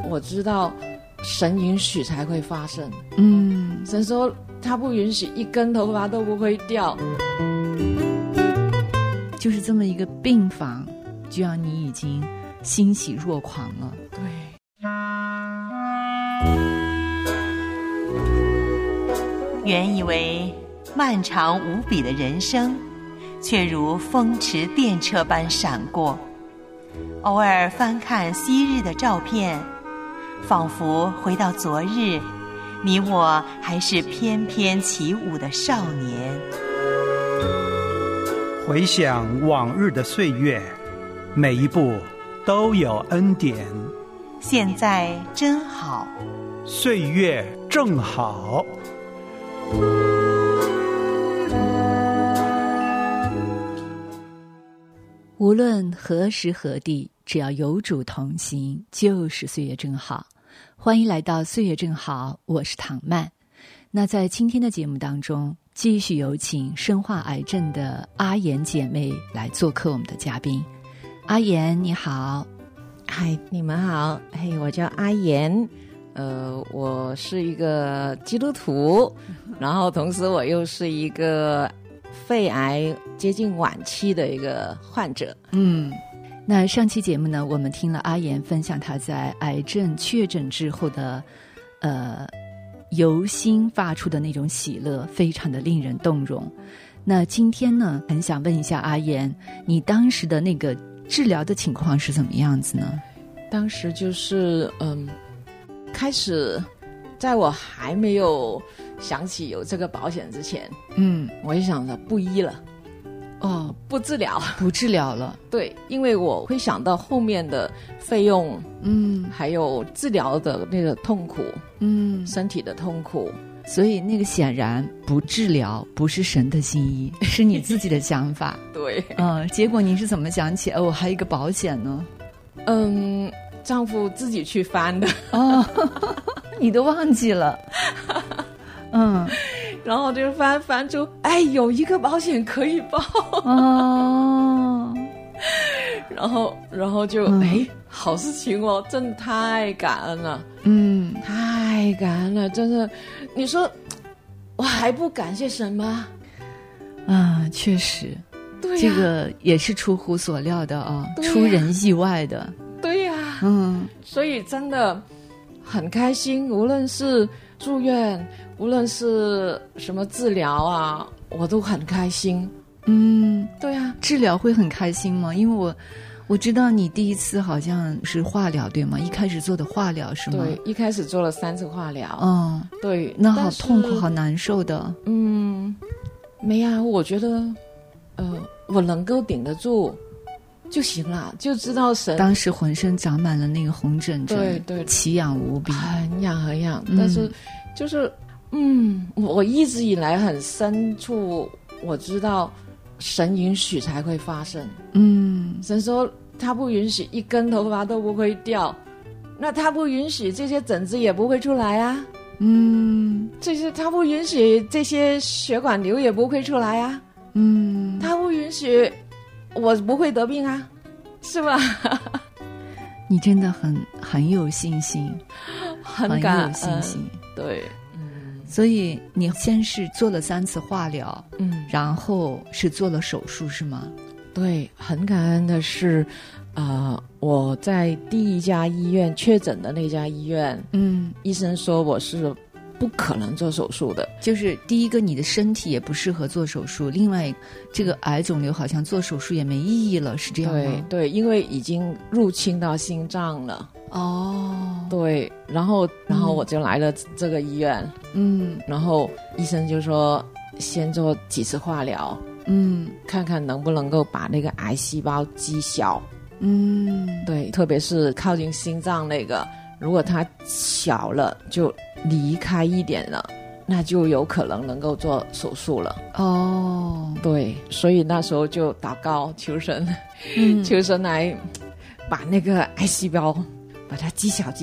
我知道神允许才会发生。神说他不允许一根头发都不会掉。 就是这么一个病房，就让你已经欣喜若狂了。 对。 原以为漫长无比的人生，却如风驰电掣般闪过。偶尔翻看昔日的照片，仿佛回到昨日，你我还是翩翩起舞的少年。 回想往日的岁月，每一步都有恩典。 现在真好， 岁月正好。 无论何时何地，只要有主同行，就是岁月正好。欢迎来到岁月正好，我是唐曼。那在今天的节目当中，继续有请深化癌症的阿妍姐妹来做客我们的嘉宾。阿妍你好。 嗨，你们好。嘿，我叫阿妍，我是一个基督徒，然后同时我又是一个肺癌接近晚期的一个患者。 那上期节目呢，我们听了阿妍分享她在癌症确诊之后的由心发出的那种喜乐，非常的令人动容。那今天呢，很想问一下阿妍，你当时的那个治疗的情况是怎么样子呢？ 当时就是开始在我还没有想起有这个保险之前，我就想着不医了，不治疗， 不治疗了。 对，因为我会想到后面的费用，还有治疗的那个痛苦，身体的痛苦。 所以那个显然不治疗不是神的心意，是你自己的想法。 对。 结果你是怎么想起我还有一个保险呢？ 丈夫自己去翻的。 你都忘记了。 然后就翻出，有一个保险可以报。然后就好事情哦，真的太感恩了。太感恩了，真的。你说我还不感谢神吗？ 确实。 对呀， 这个也是出乎所料的出人意外的。 对呀。所以真的很开心，无论是住院，无论是什么治疗啊，我都很开心。对啊。 治疗会很开心吗？因为我知道你第一次好像是化疗对吗？一开始做的化疗是吗？ 对，一开始做了3次化疗。对。 那好痛苦好难受的。 没啊，我觉得我能够顶得住就行了，就知道神。 当时浑身长满了那个红疹疹， 对， 奇痒无比， 很痒。但是就是我一直以来很深处我知道神允许才会发生。神说他不允许一根头发都不会掉，那他不允许这些疹子也不会出来啊。这些他不允许这些血管瘤也不会出来啊。他不允许我不会得病啊，是吧？ 你真的很有信心， 很有信心。 对。 所以你先是做了3次化疗，然后是做了手术是吗？ 对，很感恩的是我在第一家医院确诊的那家医院，医生说我是不可能做手术的。 就是第一个你的身体也不适合做手术，另外这个癌肿瘤好像做手术也没意义了，是这样吗？ 对，因为已经入侵到心脏了。对，然后我就来了这个医院。然后医生就说先做几次化疗，看看能不能够把那个癌细胞击小。对，特别是靠近心脏那个，如果它小了就离开一点了，那就有可能能够做手术了。对，所以那时候就祷告求神，求神来把那个癌细胞把它击小。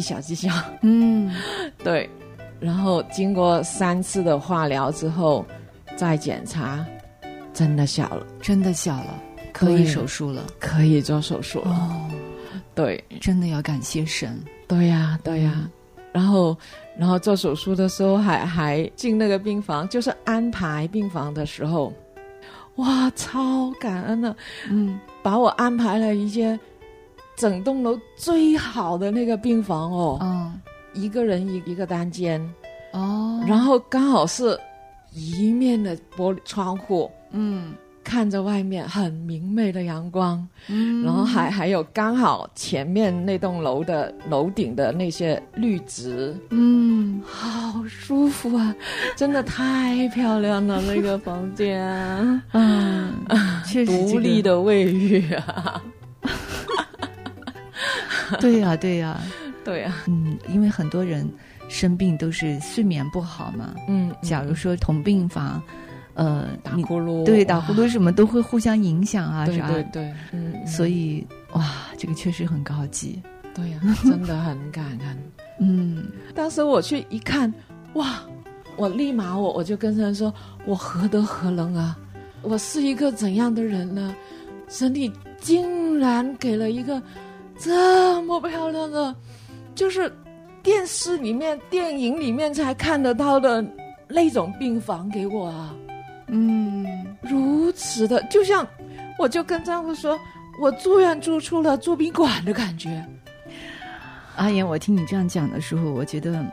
对，然后经过3次的化疗之后再检查，真的小了， 可以手术了， 可以做手术了。 对， 真的要感谢神。 对呀，对呀。然后做手术的时候还进那个病房，就是安排病房的时候，哇，超感恩的。把我安排了一间整栋楼最好的那个病房哦，一个人一个单间哦，然后刚好是一面的玻璃窗户，看着外面很明媚的阳光，然后还有刚好前面那栋楼的楼顶的那些绿植，好舒服啊，真的太漂亮了那个房间， 确实独立的卫浴啊。 对呀，对呀， 对呀， 因为很多人生病都是睡眠不好嘛，假如说同病房， 打呼噜， 对，打呼噜什么都会互相影响啊， 对对对， 所以哇，这个确实很高级， 对呀，真的很感恩。当时我去一看，哇，我立马我就跟神说，我何德何能啊，我是一个怎样的人呢？神你竟然给了一个这么漂亮的，就是电视里面电影里面才看得到的那种病房给我啊。如此的，就像我就跟丈夫说，我住院住出了住宾馆的感觉。 阿言，我听你这样讲的时候，我觉得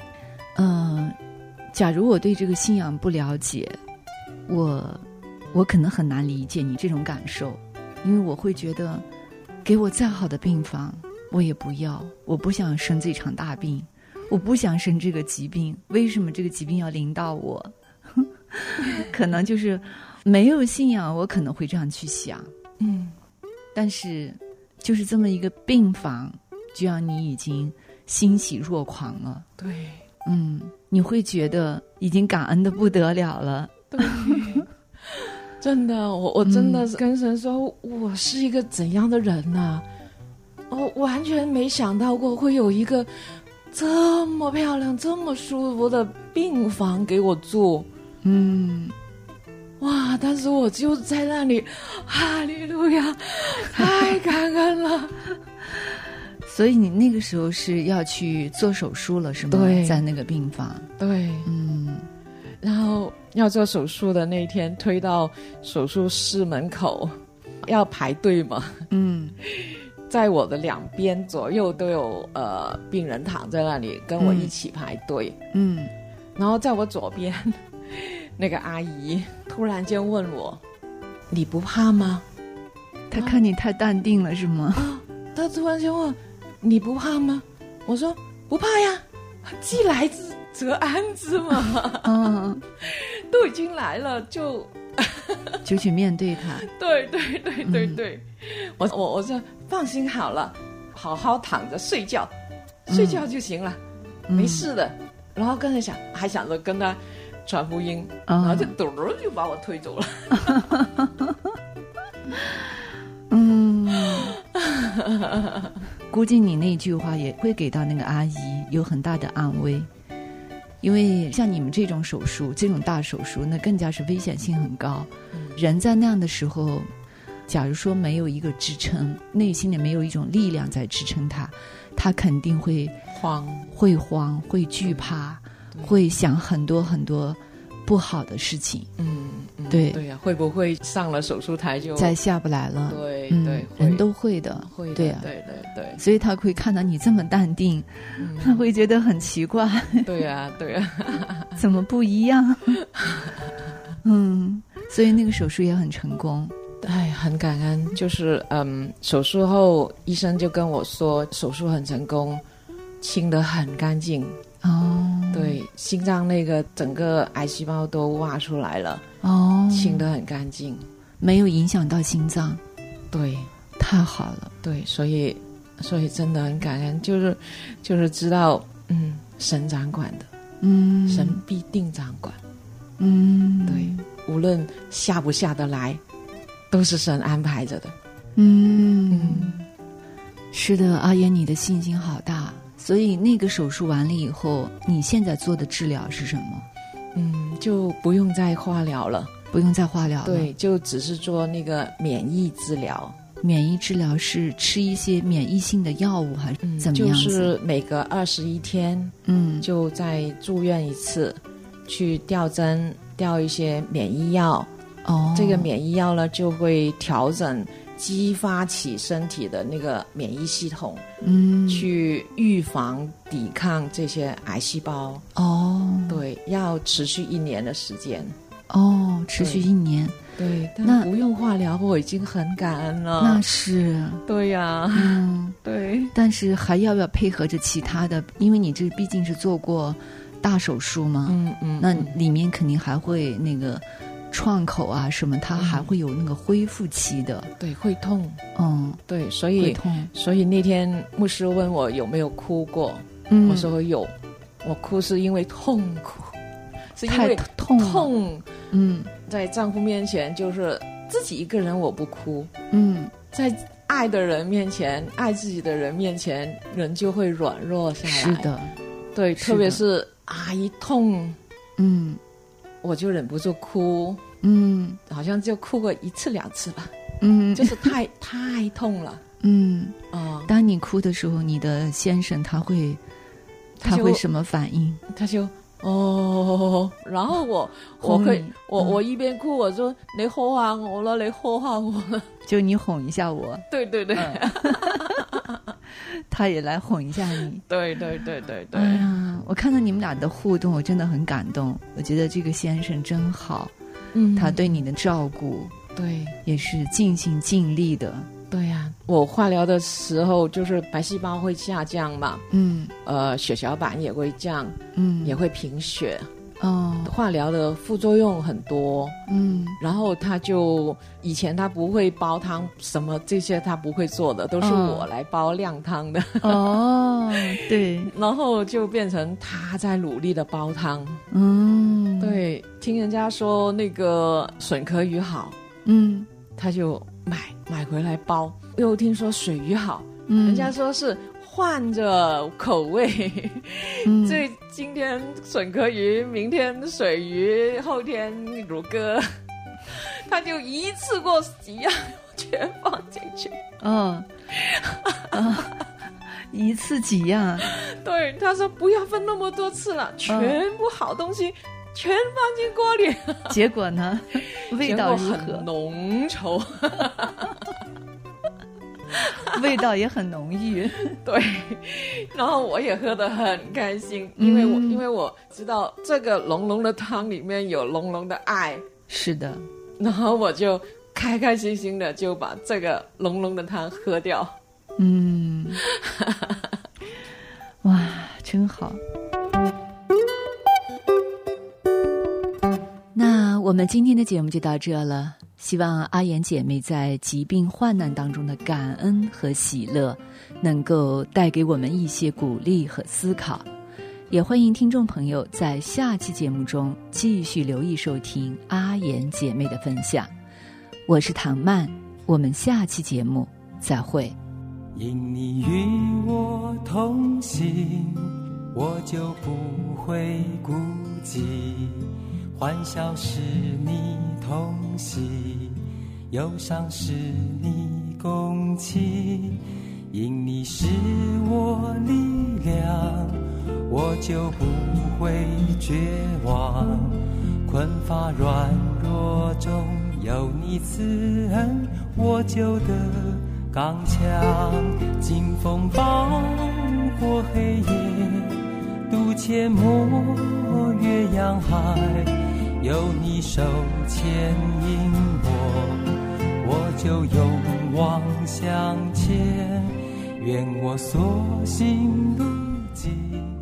假如我对这个信仰不了解，我可能很难理解你这种感受，因为我会觉得给我再好的病房我也不要，我不想生这场大病，我不想生这个疾病，为什么这个疾病要临到我？可能就是没有信仰，我可能会这样去想，但是就是这么一个病房，就让你已经欣喜若狂了。 对， 你会觉得已经感恩的不得了了。 对，真的，我真的跟神说，我是一个怎样的人啊？我完全没想到过会有一个这么漂亮、这么舒服的病房给我住。哇！但是我就在那里，哈利路亚，太感恩了。 所以你那个时候是要去做手术了，是吗？ 对， 在那个病房。 对，然后要做手术的那天，推到手术室门口，要排队嘛。在我的两边左右都有病人躺在那里跟我一起排队。然后在我左边那个阿姨突然间问我，你不怕吗？ 她看你太淡定了是吗？ 她突然间问，你不怕吗？我说不怕呀，既来之则安之嘛。都已经来了就去面对它。 对对对对对，我说放心好了，好好躺着睡觉，睡觉就行了，没事的。然后刚才还想着跟他传福音，然后就嘟就把我推走了。 估计你那句话也会给到那个阿姨有很大的安慰，因为像你们这种手术，这种大手术，那更加是危险性很高。人在那样的时候，假如说没有一个支撑，内心里没有一种力量在支撑他肯定会慌，会惧怕，会想很多很多不好的事情。对对呀，会不会上了手术台就再下不来了？ 对对， 人都会的， 会的， 对呀， 对对对。 所以他会看到你这么淡定，他会觉得很奇怪。 对呀对呀， 怎么不一样？所以那个手术也很成功。 哎，很感恩。就是手术后医生就跟我说，手术很成功，清得很干净。对，心脏那个整个癌细胞都挖出来了，清得很干净， 没有影响到心脏。 对， 太好了。 对，所以真的很感恩，就是知道，神掌管的，神必定掌管。对，无论下不下得来，都是神安排着的。 是的，阿言，你的信心好大。所以那个手术完了以后，你现在做的治疗是什么？ 就不用再化疗了。 不用再化疗了。 对，就只是做那个免疫治疗。 免疫治疗是吃一些免疫性的药物还是怎么样子？ 就是每隔21天，就再住院一次，去吊针，吊一些免疫药。这个免疫药呢，就会调整激发起身体的那个免疫系统，去预防抵抗这些癌细胞。对，要持续1年的时间。 持续1年。 对，但不用化疗，我已经很感恩了。 那是， 对呀，对。 但是还要不要配合着其他的？因为你这毕竟是做过大手术嘛，那里面肯定还会那个创口啊什么，它还会有那个恢复期的。 对，会痛。对，所以那天牧师问我有没有哭过，我说有，我哭是因为痛苦，是因为痛。在丈夫面前就是自己一个人我不哭，在爱的人面前，爱自己的人面前，人就会软弱下来。 是的， 对，特别是一痛，我就忍不住哭，好像就哭过1次2次吧，就是太痛了， 当你哭的时候，你的先生他会什么反应？ 他就然后我一边哭，我说你哄下我了，你哄下我了， 就你哄一下我。 对对对， 他也来哄一下你。 对对对对对。 我看到你们俩的互动，我真的很感动。我觉得这个先生真好，他对你的照顾， 对， 也是尽心尽力的。 对呀，我化疗的时候就是白细胞会下降嘛，血小板也会降，也会贫血。化疗的副作用很多，然后以前他不会煲汤，什么这些他不会做的，都是我来煲靓汤的。 对， 然后就变成他在努力的煲汤。对，听人家说那个笋壳鱼好，他就买回来煲。又听说水鱼好，人家说是换着口味，所以今天笋壳鱼，明天水鱼，后天乳鸽，他就一次过几样全放进去。 一次几样？ 对，他说不要分那么多次了，全部好东西全放进锅里。 结果呢？味道如何？ 很浓稠。 味道也很浓郁。 对，然后我也喝得很开心，因为我知道这个浓浓的汤里面有浓浓的爱。 是的， 然后我就开开心心的就把这个浓浓的汤喝掉。 哇，真好。那我们今天的节目就到这了，希望阿言姐妹在疾病患难当中的感恩和喜乐能够带给我们一些鼓励和思考，也欢迎听众朋友在下期节目中继续留意收听阿言姐妹的分享。我是唐曼，我们下期节目再会。 因你与我同行，我就不会孤寂，欢笑是你同喜，忧伤是你共泣，因你是我力量，我就不会绝望，困乏软弱中有你慈恩，我就得刚强，经风暴过黑夜，渡阡陌越洋海，有你手牵引我就勇往向前，愿我所行路径